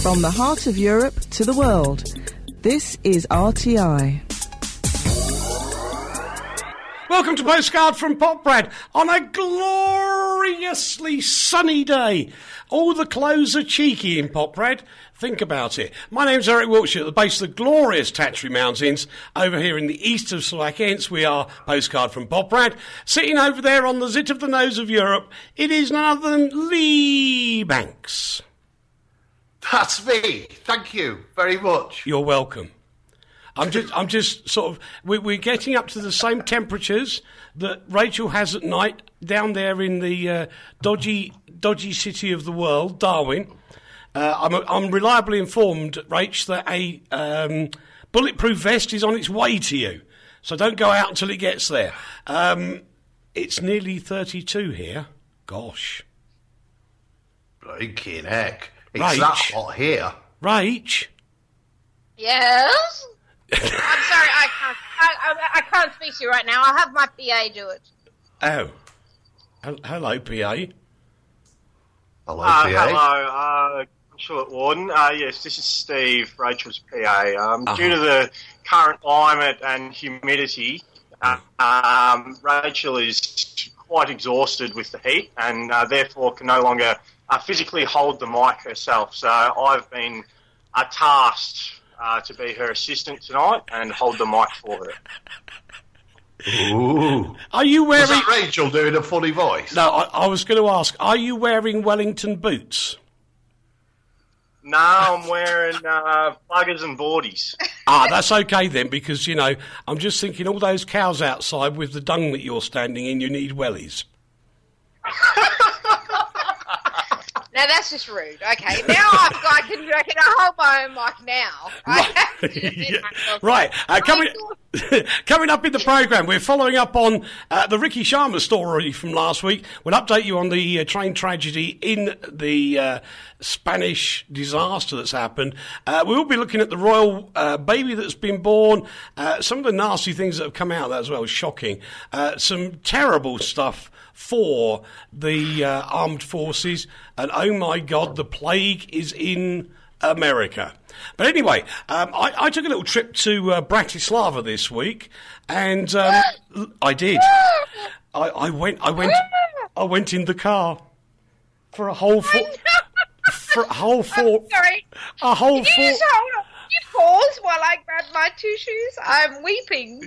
From the heart of Europe to the world, this is RTI. Welcome to Postcard from Popbrad on a gloriously sunny day. All the clothes are cheeky in Popbrad. Think about it. My name's Eric Wiltshire at the base of the glorious Tatry Mountains over here in the east of Slovakia. Hence we are Postcard from Popbrad. Sitting over there on the zit of the nose of Europe, it is none other than Lee Banks. That's me. Thank you very much. You're welcome. I'm just sort of, we're getting up to the same temperatures that Rachel has at night down there in the dodgy city of the world, Darwin. I'm reliably informed, Rach, that a bulletproof vest is on its way to you. So don't go out until it gets there. It's nearly 32 here. Gosh. Blinking heck. It's Rach. that hot here. Rach? Yes? I'm sorry, I can't speak to you right now. I'll have my PA do it. Oh. Hello, PA. Hello, PA. Hello, Consulate Warden. Yes, this is Steve, Rachel's PA. Due to the current climate and humidity, Rachel is quite exhausted with the heat and therefore can no longer physically hold the mic herself. So I've been tasked to be her assistant tonight and hold the mic for her. Ooh. Are you wearing... Was that Rachel doing a funny voice? No, I was going to ask, are you wearing Wellington boots? No, I'm wearing buggers and boardies. That's okay then, because, you know, I'm just thinking all those cows outside with the dung that you're standing in, you need wellies. Now that's just rude. Okay, now I can hold my own mic now. Right. Coming up in the programme, we're following up on the Ricky Sharma story from last week. We'll update you on the train tragedy in the Spanish disaster that's happened. We will be looking at the royal baby that's been born, some of the nasty things that have come out of that as well, shocking. Some terrible stuff for the armed forces, and oh my God, the plague is in America. But anyway, I took a little trip to Bratislava this week, and I did. I went in the car for a whole four. I'm sorry. Can you just hold on? You pause while I grab my tissues? I'm weeping.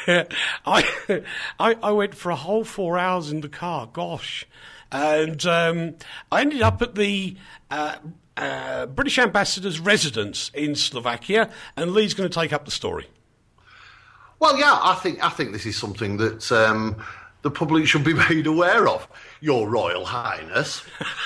I went for a whole 4 hours in the car. Gosh, and I ended up at the British ambassador's residence in Slovakia, and Lee's going to take up the story. Well, yeah, I think this is something that the public should be made aware of, Your Royal Highness.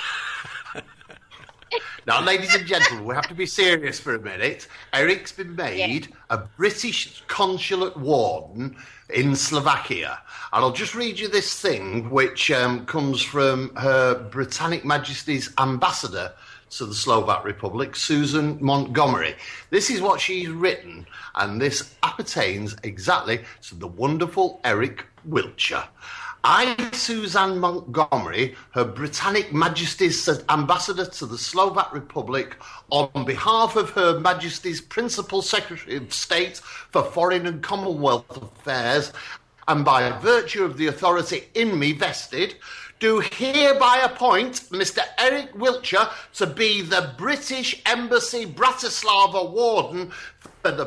Now, ladies and gentlemen, we have to be serious for a minute. Eric's been made a British consulate warden in Slovakia. And I'll just read you this thing, which comes from Her Britannic Majesty's ambassador to the Slovak Republic, Susan Montgomery. This is what she's written, and this appertains exactly to the wonderful Eric Wiltshire. I, Suzanne Montgomery, Her Britannic Majesty's ambassador to the Slovak Republic, on behalf of Her Majesty's Principal Secretary of State for Foreign and Commonwealth Affairs, and by virtue of the authority in me vested, do hereby appoint Mr. Eric Wiltshire to be the British Embassy Bratislava Warden for the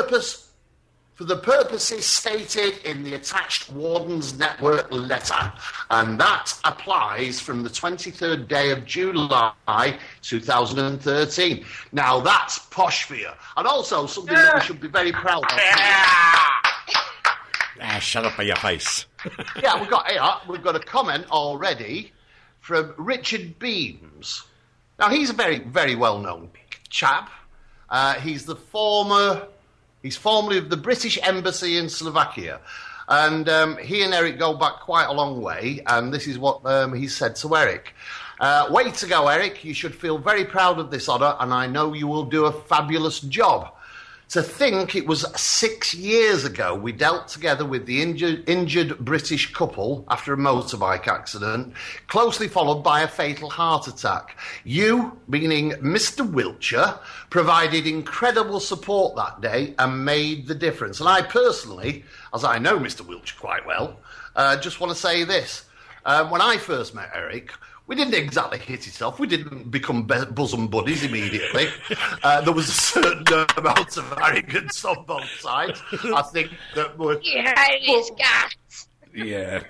purposes stated in the attached Warden's Network letter. And that applies from the 23rd day of July 2013. Now that's posh for you. And also something that we should be very proud of. Shut up in your face. Yeah, we've got a comment already from Richard Beams. Now, he's a very, very well-known chap. He's formerly of the British Embassy in Slovakia. And he and Eric go back quite a long way, and this is what he said to Eric. Way to go, Eric. You should feel very proud of this honour, and I know you will do a fabulous job. To think it was 6 years ago we dealt together with the injured British couple after a motorbike accident, closely followed by a fatal heart attack. You, meaning Mr. Wiltshire, provided incredible support that day and made the difference. And I personally, as I know Mr. Wiltshire quite well, just want to say this. When I first met Eric, we didn't exactly hit it off. We didn't become bosom buddies immediately. There was a certain amount of arrogance on both sides. I think that would... You had his guts. Yeah.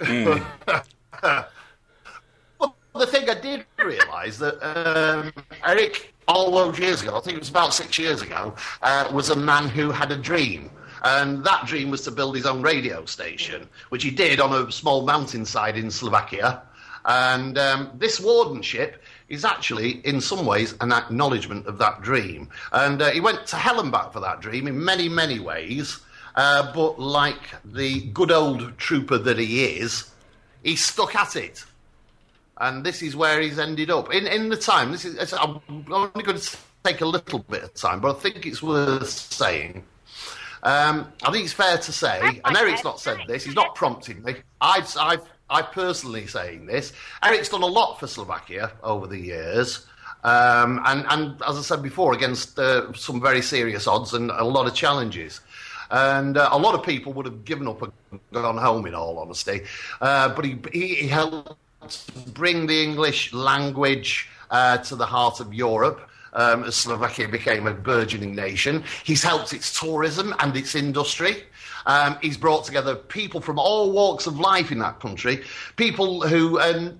Well, the thing I did realise that Eric, all those years ago, I think it was about 6 years ago, was a man who had a dream. And that dream was to build his own radio station, which he did on a small mountainside in Slovakia. And this wardenship is actually, in some ways, an acknowledgement of that dream. And he went to hell and back for that dream in many, many ways. But like the good old trooper that he is, he stuck at it. And this is where he's ended up. In the time, I'm only going to take a little bit of time, but I think it's worth saying. I think it's fair to say, and Eric's not said this, he's not prompting me. I'm personally saying this. Eric's done a lot for Slovakia over the years, and as I said before, against some very serious odds and a lot of challenges. And a lot of people would have given up and gone home, in all honesty. But he helped bring the English language to the heart of Europe. As Slovakia became a burgeoning nation. He's helped its tourism and its industry. He's brought together people from all walks of life in that country, people who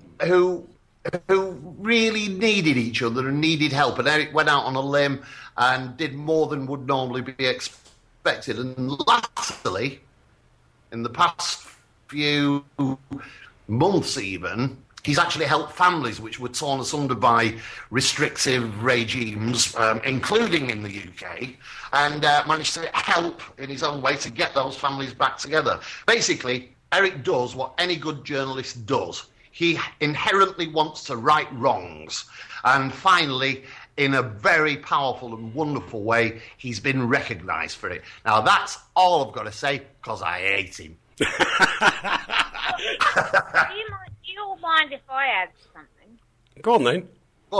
really needed each other and needed help. And Eric went out on a limb and did more than would normally be expected. And lastly, in the past few months even, he's actually helped families which were torn asunder by restrictive regimes, including in the UK, and managed to help in his own way to get those families back together. Basically, Eric does what any good journalist does. He inherently wants to right wrongs. And finally, in a very powerful and wonderful way, he's been recognised for it. Now, that's all I've got to say, because I hate him. Do you mind if I add something? Go on then.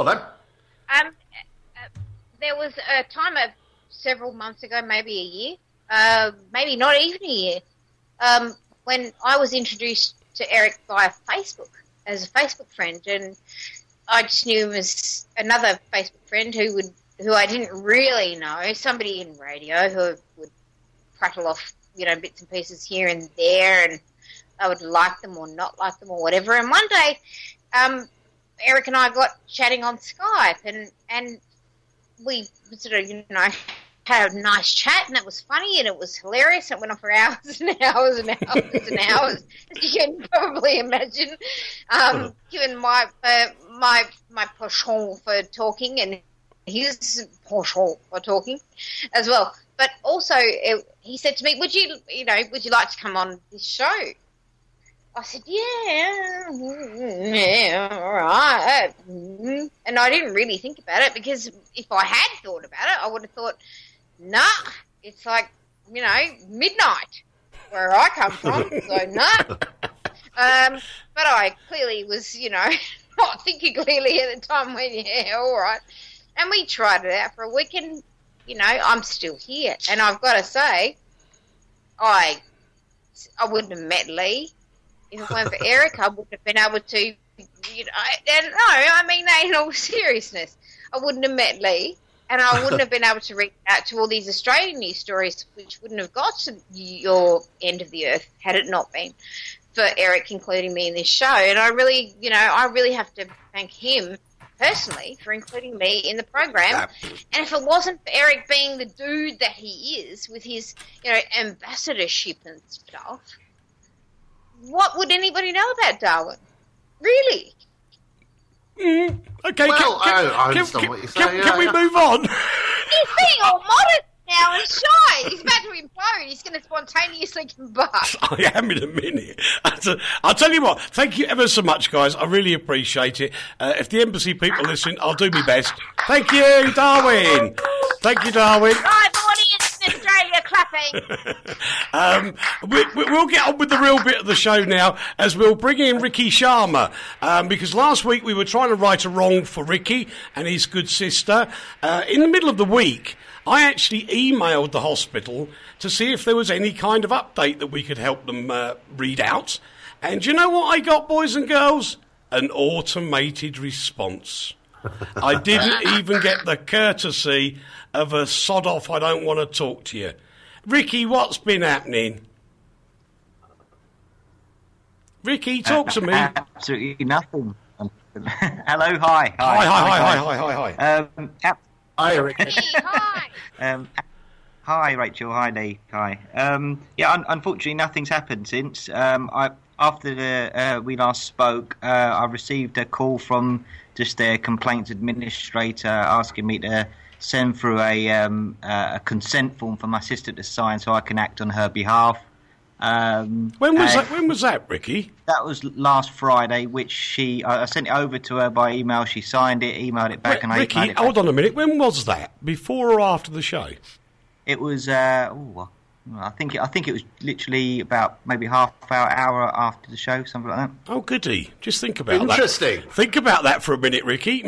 There was a time of several months ago, maybe a year, maybe not even a year, when I was introduced to Eric via Facebook as a Facebook friend, and I just knew him as another Facebook friend who I didn't really know, somebody in radio who would prattle off, bits and pieces here and there, and I would like them or not like them or whatever. And one day, Eric and I got chatting on Skype, and we sort of, had a nice chat, and it was funny, and it was hilarious. It went on for hours and hours and hours and hours, as you can probably imagine, given my penchant for talking and his penchant for talking as well. But also, he said to me, would you like to come on this show? I said, yeah, all right. And I didn't really think about it, because if I had thought about it, I would have thought, nah, it's like, midnight where I come from, so nah. But I clearly was, not thinking clearly at the time when, yeah, all right. And we tried it out for a week, and, I'm still here. And I've got to say, I wouldn't have met Lee. If it weren't for Eric, I wouldn't have been able to, in all seriousness, I wouldn't have met Lee, and I wouldn't have been able to reach out to all these Australian news stories, which wouldn't have got to your end of the earth had it not been for Eric including me in this show. And I really have to thank him personally for including me in the program. And if it wasn't for Eric being the dude that he is with his, ambassadorship and stuff, what would anybody know about Darwin? Really? Okay, well, I understand what you're saying. Can we move on? He's being all modest now and shy. He's about to implode. He's going to spontaneously combust. I am in a minute. I'll tell you what, thank you ever so much, guys. I really appreciate it. If the embassy people listen, I'll do my best. Thank you, Darwin. Thank you, Darwin. Right, audience, We'll get on with the real bit of the show now, as we'll bring in Ricky Sharma, because last week we were trying to right a wrong for Ricky and his good sister. In the middle of the week, I actually emailed the hospital to see if there was any kind of update that we could help them read out. And do you know what I got, boys and girls? An automated response. I didn't even get the courtesy of a sod off, I don't want to talk to you. Ricky, what's been happening? Ricky, talk to me. Absolutely nothing. Hello, hi. Hi. Hi, Ricky. Hi. Hi, Rachel. Hi, Lee. Hi. Unfortunately, nothing's happened since. After we last spoke, I received a call from just their complaints administrator asking me to send through a consent form for my sister to sign so I can act on her behalf. When was that, Ricky? That was last Friday, which I sent it over to her by email. She signed it, emailed it back, and I Ricky, emailed it back. hold on a minute. When was that? Before or after the show? It was. I think it was literally about maybe hour after the show, something like that. Oh, goody! Just think about that. Interesting. Think about that for a minute, Ricky.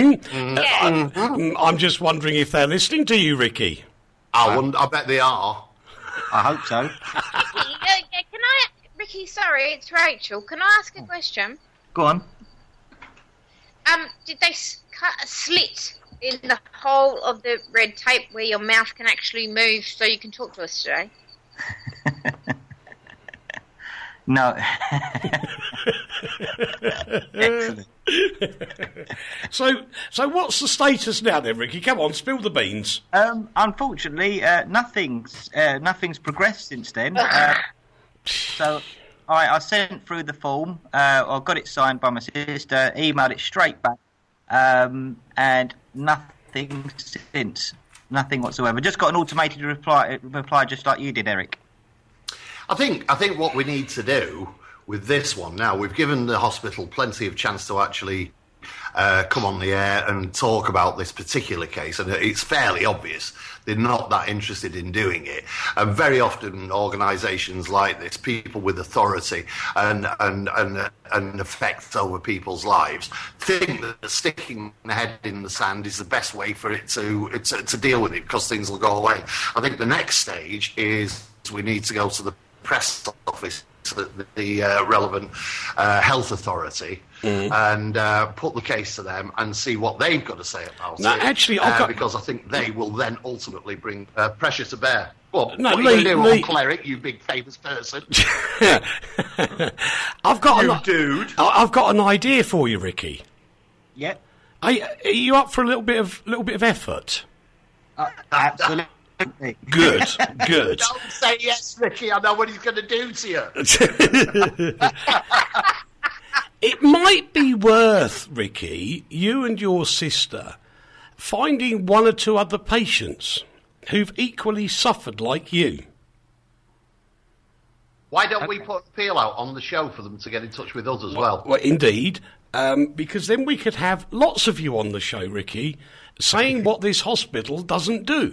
I'm just wondering if they're listening to you, Ricky. I bet they are. I hope so. Can I, Ricky? Sorry, it's Rachel. Can I ask a question? Go on. Did they cut a slit in the whole of the red tape where your mouth can actually move so you can talk to us today? No. Excellent. So what's the status now then, Ricky? Come on, spill the beans. Unfortunately, nothing's progressed since then. So I sent through the form. I got it signed by my sister, emailed it straight back, and nothing since. Nothing whatsoever. Just got an automated reply just like you did, Eric. I think what we need to do with this one now, we've given the hospital plenty of chance to actually come on the air and talk about this particular case, and it's fairly obvious they're not that interested in doing it. And very often organisations like this, people with authority and effect over people's lives, think that sticking the head in the sand is the best way for it to deal with it, because things will go away. I think the next stage is we need to go to the press office, the relevant health authority, and put the case to them and see what they've got to say about it. Actually, because I think they will then ultimately bring pressure to bear. Well, no, what are you going to do, Uncle Eric, you big famous person? I've got an idea for you, Ricky. Yeah. Are you up for a little bit of effort? Absolutely. Good. Don't say yes, Ricky. I know what he's going to do to you. It might be worth, Ricky, you and your sister finding one or two other patients who've equally suffered like you. Why don't we put an appeal out on the show for them to get in touch with us as well? Well, indeed, because then we could have lots of you on the show, Ricky, saying what this hospital doesn't do.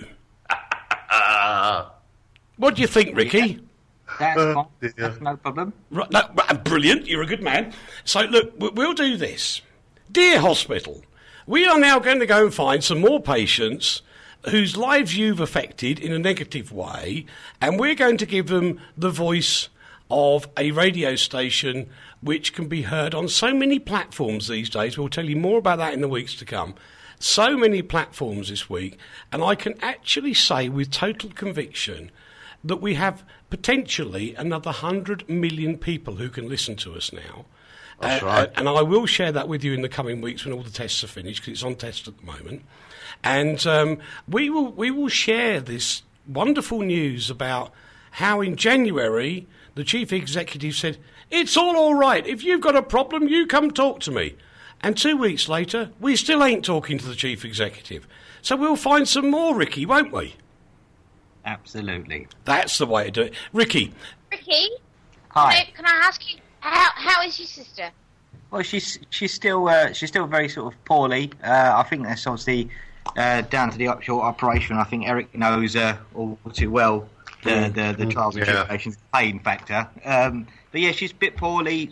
What do you think, Ricky? That's fine. That's no problem. Right, no, brilliant, you're a good man. So, look, we'll do this. Dear hospital, we are now going to go and find some more patients whose lives you've affected in a negative way, and we're going to give them the voice of a radio station which can be heard on so many platforms these days. We'll tell you more about that in the weeks to come. So many platforms this week, and I can actually say with total conviction that we have potentially another 100 million people who can listen to us now. That's right. And I will share that with you in the coming weeks when all the tests are finished, because it's on test at the moment. And we will share this wonderful news about how in January the chief executive said, it's all right. If you've got a problem, you come talk to me. And 2 weeks later, we still ain't talking to the chief executive. So we'll find some more, Ricky, won't we? Absolutely. That's the way to do it. Ricky. Ricky? Hi. Can I ask you, how is your sister? Well, she's still very sort of poorly. I think that's obviously down to the upshot operation. I think Eric knows all too well the trials and tribulations, pain factor. But yeah, she's a bit poorly.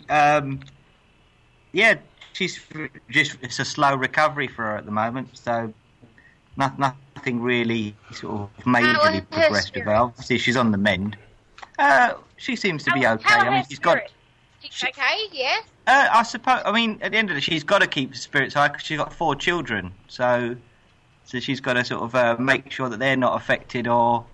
She's just, it's a slow recovery for her at the moment, so nothing really sort of majorly progressed with her. Obviously, she's on the mend. She seems to be okay. I mean, she's okay, yeah. I suppose. I mean, at the end of it, she's got to keep the spirits high because she's got 4 children, so she's got to sort of make sure that they're not affected, or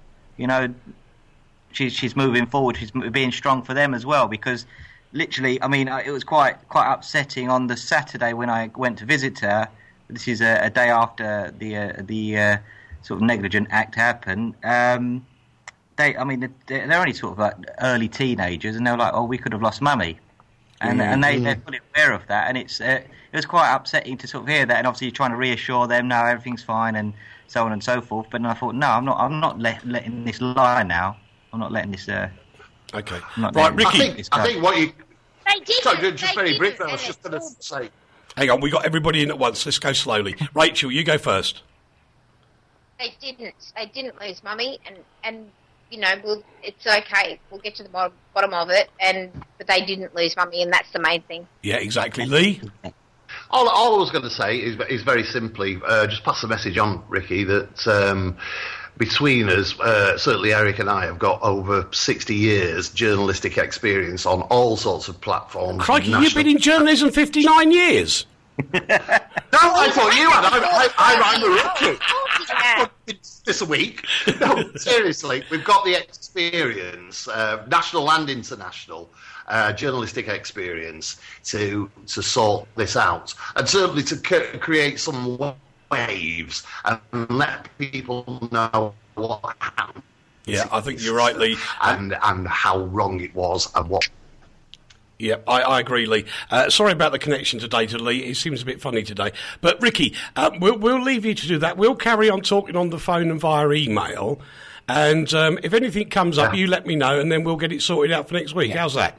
she's moving forward. She's being strong for them as well, because literally, I mean, it was quite upsetting on the Saturday when I went to visit her. This is a day after the sort of negligent act happened. They're only sort of like early teenagers, and they're like, "Oh, we could have lost Mummy," and they're fully aware of that, and it was quite upsetting to sort of hear that, and obviously you're trying to reassure them, no, everything's fine, and so on and so forth. But I thought, no, I'm not letting this lie now. I'm not letting this. Okay, right, Ricky. I think what you. They didn't. Just very briefly, I was just going to say. Hang on, we got everybody in at once. Let's go slowly. Rachel, you go first. They didn't lose Mummy, and it's okay. We'll get to the bottom of it, but they didn't lose Mummy, and that's the main thing. Yeah, exactly. Lee? All I was going to say is very simply, just pass the message on, Ricky, that between us, certainly Eric and I have got over 60 years journalistic experience on all sorts of platforms. Crikey, you've been in journalism 59 years? No, I thought you had. I'm a rookie. This week. No, seriously, we've got the experience, national and international, journalistic experience to sort this out, and certainly to create some waves and let people know what happened. Yeah, I think you're right, Lee. And how wrong it was and what. Yeah, I agree, Lee. Sorry about the connection today to Lee. It seems a bit funny today. But, Ricky, we'll leave you to do that. We'll carry on talking on the phone and via email. And if anything comes up, you let me know, and then we'll get it sorted out for next week. How's that?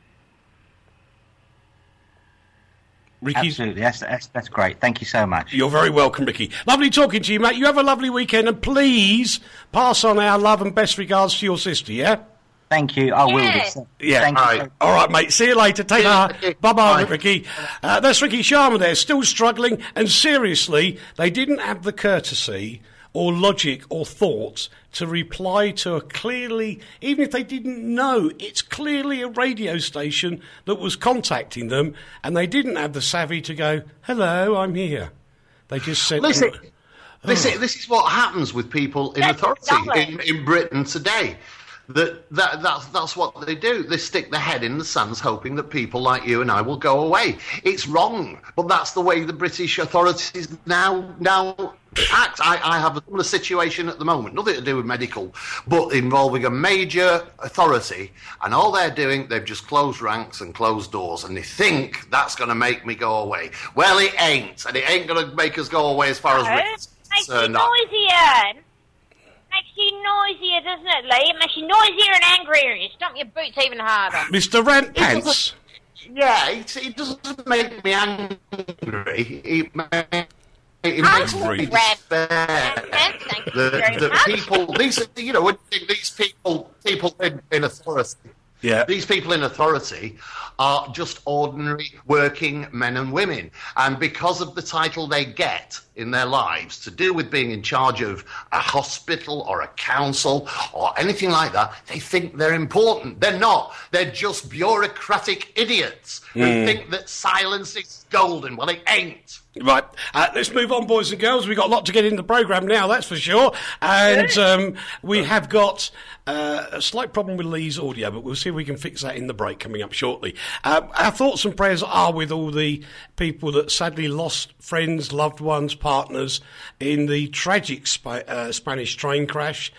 Ricky? Absolutely. That's great. Thank you so much. You're very welcome, Ricky. Lovely talking to you, mate. You have a lovely weekend, and please pass on our love and best regards to your sister, yeah? Thank you. I will. Yeah. Thank you. All right, mate. See you later. Take care. Bye-bye, Ricky. That's Ricky Sharma there, still struggling. And seriously, they didn't have the courtesy or logic or thought to reply to a clearly, even if they didn't know, it's clearly a radio station that was contacting them, and they didn't have the savvy to go, hello, I'm here. They just said... Listen, this is what happens with people in authority in Britain today. That's what they do. They stick their head in the sands hoping that people like you and I will go away. It's wrong, but that's the way the British authorities now act. I have a similar situation at the moment, nothing to do with medical, but involving a major authority, and all they're doing, they've just closed ranks and closed doors, and they think that's going to make me go away. Well, it ain't, and it ain't going to make us go away as far as Britain's concerned. Makes you noisier, doesn't it, Lee? It makes you noisier and angrier, and you stomp your boots even harder. Mr. Rant Pants. It doesn't make me angry. It makes me despair. The people, these people in authority. Yeah. These people in authority are just ordinary working men and women. And because of the title they get in their lives to do with being in charge of a hospital or a council or anything like that, they think they're important. They're not. They're just bureaucratic idiots who think that silence is golden. Well, it ain't. Right, let's move on, boys and girls. We've got a lot to get in the programme now, that's for sure. And we have got a slight problem with Lee's audio, but we'll see if we can fix that in the break coming up shortly. Our thoughts and prayers are with all the people that sadly lost friends, loved ones, partners in the tragic Spanish train crash.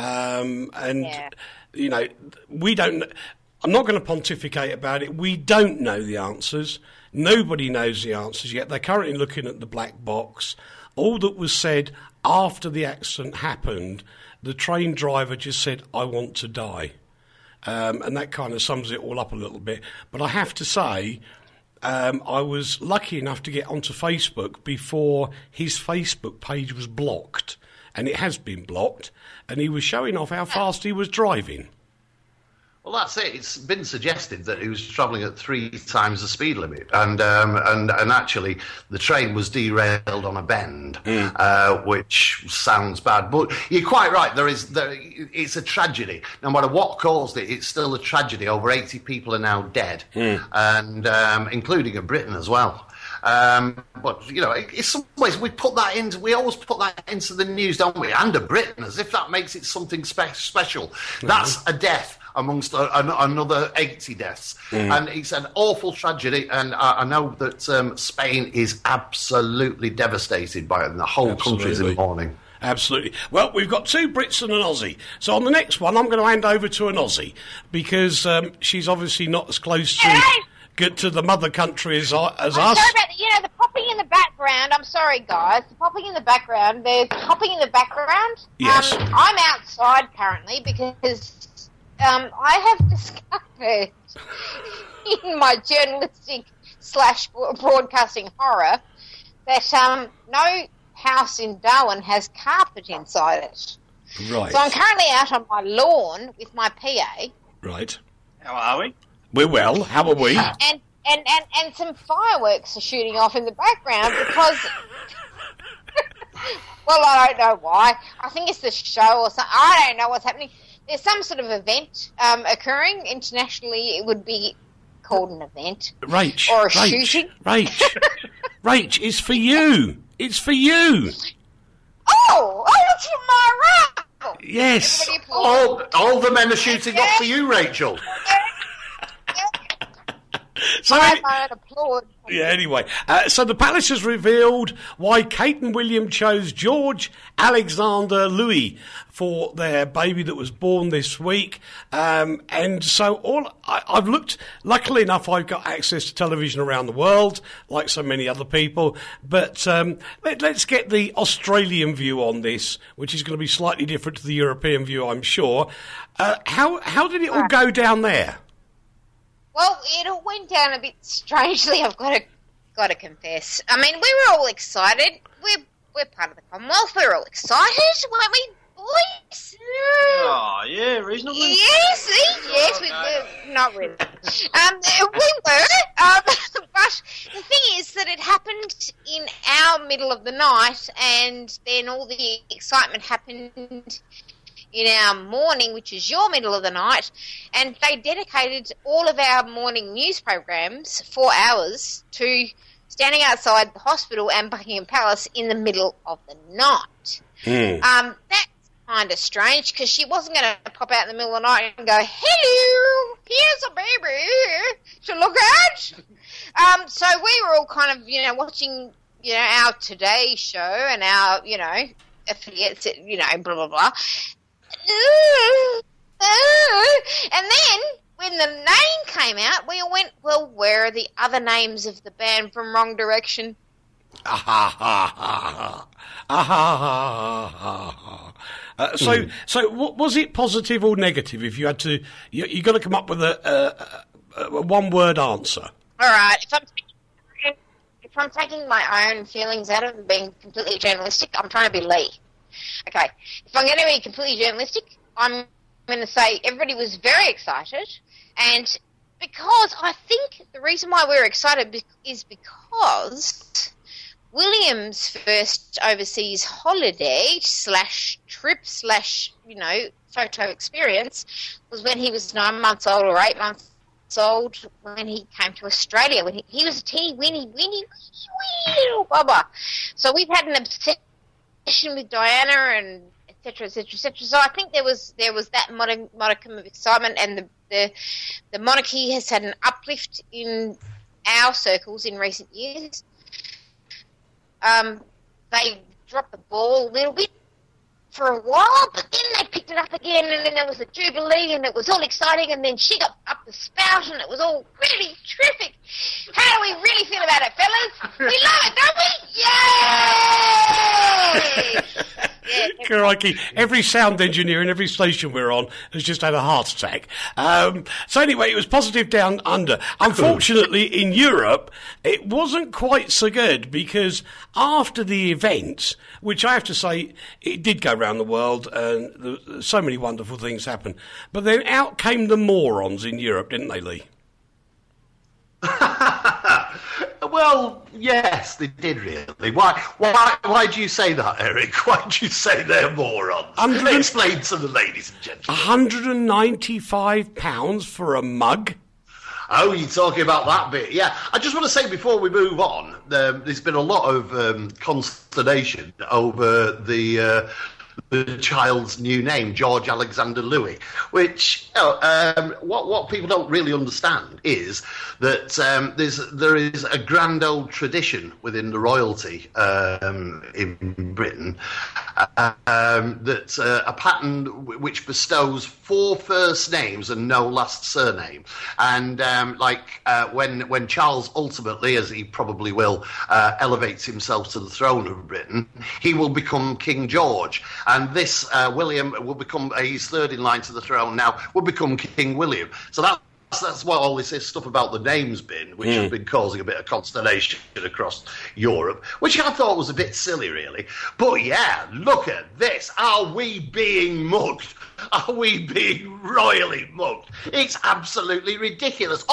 You know, we don't... I'm not going to pontificate about it. We don't know the answers. Nobody knows the answers yet. They're currently looking at the black box. All that was said after the accident happened, the train driver just said, I want to die. And that kind of sums it all up a little bit. But I have to say, I was lucky enough to get onto Facebook before his Facebook page was blocked. and it has been blocked, and he was showing off how fast he was driving. Well, that's it. It's been suggested that he was travelling at 3 times the speed limit, and actually the train was derailed on a bend, which sounds bad. But you're quite right. It's a tragedy. No matter what caused it, it's still a tragedy. Over 80 people are now dead, and including in Britain as well. But in some ways we always put that into the news, don't we? And of Britain, as if that makes it something special. Mm-hmm. That's a death amongst another 80 deaths, and it's an awful tragedy. And I know that Spain is absolutely devastated by it, and the whole country's in mourning. Absolutely. Well, we've got 2 Brits and an Aussie. So on the next one, I'm going to hand over to an Aussie because she's obviously not as close to the mother country as us. Sorry about the popping in the background. I'm sorry, guys. The popping in the background. There's popping in the background. Yes. I'm outside currently because I have discovered in my journalistic / broadcasting horror that no house in Darwin has carpet inside it. Right. So I'm currently out on my lawn with my PA. Right. How are we? We're well. How are we? And some fireworks are shooting off in the background because... well, I don't know why. I think it's the show or something. I don't know what's happening. There's some sort of event occurring. Internationally, it would be called an event. Rach. Or a shooting. Rach, it's for you. It's for you. Oh, it's for my role. Yes. All the men are shooting up for you, Rachel. So I applaud. Yeah, anyway. So the palace has revealed why Kate and William chose George Alexander Louis for their baby that was born this week. And so I've looked, luckily enough, I've got access to television around the world, like so many other people. But let's get the Australian view on this, which is going to be slightly different to the European view, I'm sure. How did it all go down there? Well, it all went down a bit strangely, I've got to confess. I mean, we were all excited. We're part of the Commonwealth. We were all excited, weren't we, boys? Oh, yeah, reasonably. Yes, we were. Not really. We were. But the thing is that it happened in our middle of the night, and then all the excitement happened in our morning, which is your middle of the night, and they dedicated all of our morning news programs, 4 hours, to standing outside the hospital and Buckingham Palace in the middle of the night. That's kind of strange, because she wasn't going to pop out in the middle of the night and go, hello, here's a baby to look at. So we were all kind of, watching, our Today show and our, affiliates, blah, blah, blah. And then when the name came out, we all went, well, where are the other names of the band from Wrong Direction? So was it positive or negative? If you had to, you got to come up with a one-word answer. All right, if I'm taking my own feelings out of being completely journalistic, I'm trying to be Lee. Okay, if I'm going to be completely journalistic, I'm going to say everybody was very excited, and because I think the reason why we're excited is because William's first overseas holiday / trip / photo experience was when he was 9 months old or 8 months old when he came to Australia, when he was a teeny weeny little bubba. So we've had an obsession with Diana and et cetera, et cetera, et cetera. So I think there was that modicum of excitement, and the monarchy has had an uplift in our circles in recent years. They dropped the ball a little bit for a while, but then they picked it up again, and then there was the Jubilee, and it was all exciting, and then she got up the spout, and it was all really terrific. How do we really feel about it, fellas? We love it, don't we? Yay! Yeah, Crikey. Every sound engineer in every station we're on has just had a heart attack. So anyway, it was positive down under. Unfortunately, in Europe, it wasn't quite so good because after the event, which I have to say, it did go around the world and so many wonderful things happened. But then out came the morons in Europe, didn't they, Lee? Well, yes, they did really. Why do you say that, Eric? Why do you say they're morons? Explain to the ladies and gentlemen. £195 for a mug? Oh, you're talking about that bit. Yeah, I just want to say before we move on, there's been a lot of consternation over the child's new name, George Alexander Louis, which what people don't really understand is that there is a grand old tradition within the royalty in Britain that a pattern which bestows 4 first names and no last surname, and when Charles ultimately, as he probably will, elevates himself to the throne of Britain, he will become King George. And this William will become, he's third in line to the throne now, will become King William. So that's what all this stuff about the names been, which has been causing a bit of consternation across Europe, which I thought was a bit silly, really. But yeah, look at this. Are we being mugged? Are we being royally mugged? It's absolutely ridiculous.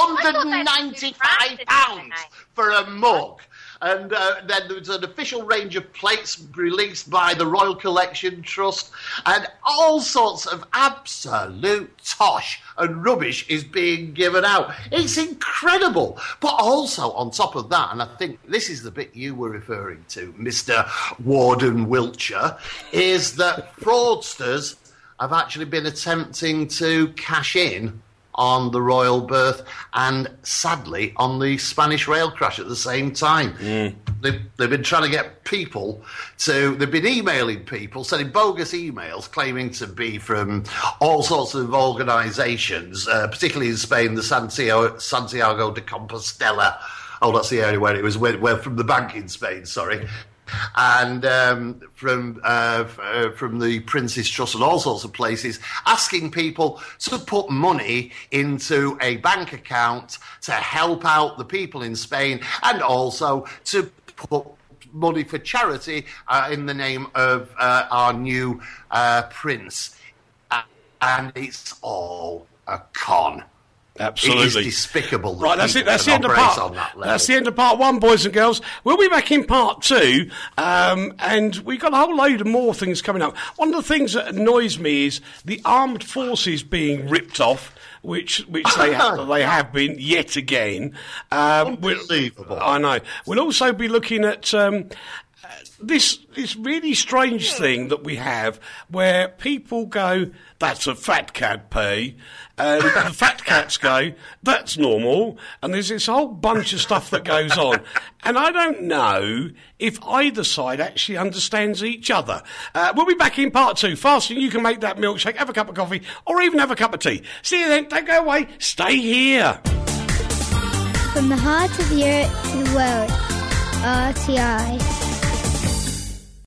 £195 for a mug. And then there was an official range of plates released by the Royal Collection Trust, and all sorts of absolute tosh and rubbish is being given out. It's incredible. But also, on top of that, and I think this is the bit you were referring to, Mr. Warden Wiltshire, is that fraudsters have actually been attempting to cash in on the royal birth and, sadly, on the Spanish rail crash at the same time. They've been trying to get people they've been emailing people, sending bogus emails claiming to be from all sorts of organisations, particularly in Spain, the Santiago de Compostela. Oh, that's the area where it was, where from the bank in Spain, sorry. And from the Prince's Trust and all sorts of places, asking people to put money into a bank account to help out the people in Spain, and also to put money for charity in the name of our new Prince. And it's all a con. Absolutely. It is despicable. Right, that's it. That's the end of part 1, boys and girls. We'll be back in part 2, and we've got a whole load of more things coming up. One of the things that annoys me is the armed forces being ripped off, which they have been yet again. Unbelievable. I know. We'll also be looking at this really strange thing that we have where people go, that's a fat cat pee, and the fat cats go, that's normal, and there's this whole bunch of stuff that goes on. And I don't know if either side actually understands each other. We'll be back in part 2. Fasten, you can make that milkshake, have a cup of coffee, or even have a cup of tea. See you then, don't go away, stay here. From the heart of Europe to the world, RTI.